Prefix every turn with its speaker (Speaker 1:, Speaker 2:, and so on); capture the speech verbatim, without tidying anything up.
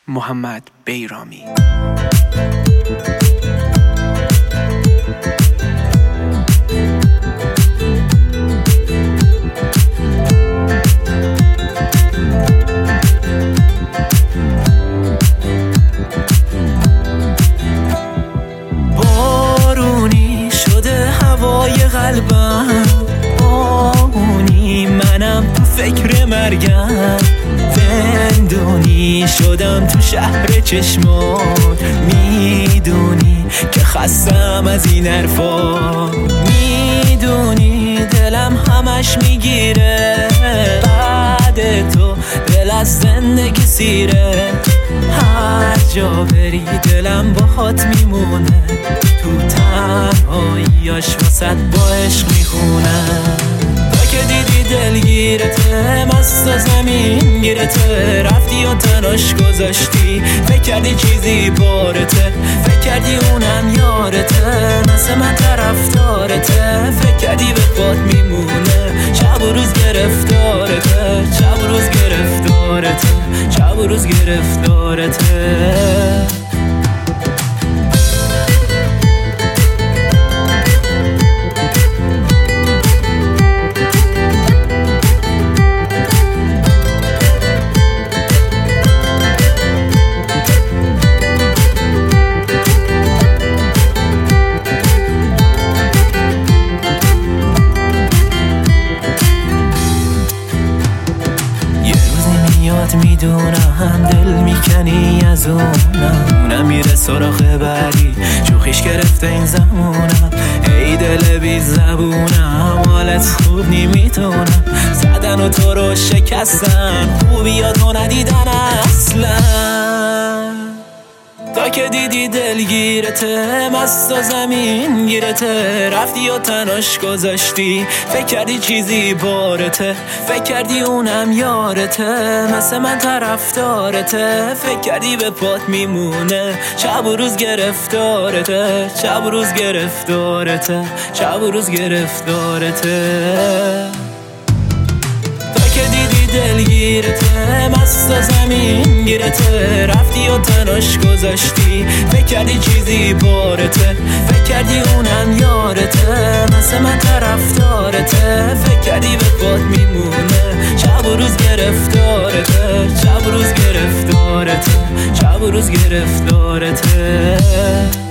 Speaker 1: محمد بیرامی.
Speaker 2: بارونی شده هوای قلبم، بارونی منم تو فکر مرگم، زندونی شدم تو شهر چشمات، میدونی که خستم از این حرفا، میدونی دلم همش میگیره بعد تو، دل از زندگی سیره، هر جا بری دلم باهات میمونه، تو تنهاییاش واسه با عشق میخونم. تا که دیدی دلگیرته مست و زمین گیرته، رفتی و تناش گذاشتی، فکر کردی چیزی بارته، فکر کردی اونم یارته، مثل من طرفدارته، فکر کردی به پات میمونه، شب و روز گرفتارته، شب و روز گرفتارته، شب و روز گرفتارته. میدونم دل میکنی از اونم، اونم میره سراغ بری، شوخیش گرفته این زمونم، ای دل بی زبونم، حالت خوب نمیتونم، زدن و تو رو شکستن، خوبی یا تو ندیدن اصلا. تا که دیدی دلگیرته مست و زمین گیرته، رفتی و تناش گذاشتی، فکر کردی چیزی بارته، فکر کردی اونم یارته، مثل من طرفدارته، فکر کردی به پات میمونه، شب و روز گرفتارته، شب و روز گرفتارته، شب و روز گرفتارته. که دیدی دلگیرته مست و زمین گیرته، رفتی و تناش گذاشتی، فکر کردی چیزی بارته، فکر کردی اونم یارته، مثل من طرفدارته، فکر کردی به پات میمونه، شب و روز گرفتارته، شب و روز گرفتارته، شب و روز گرفتارته.